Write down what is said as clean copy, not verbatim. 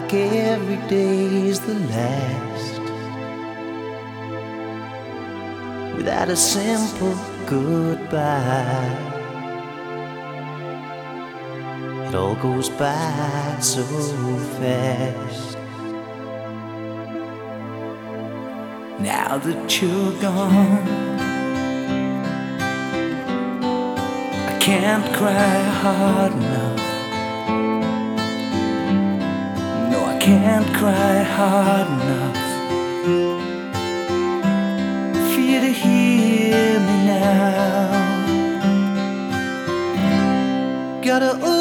like every day's the last, without a simple goodbye. It all goes by so fast. Now that you're gone, I can't cry hard enough. No, I can't cry hard enough for you to hear me now. Gotta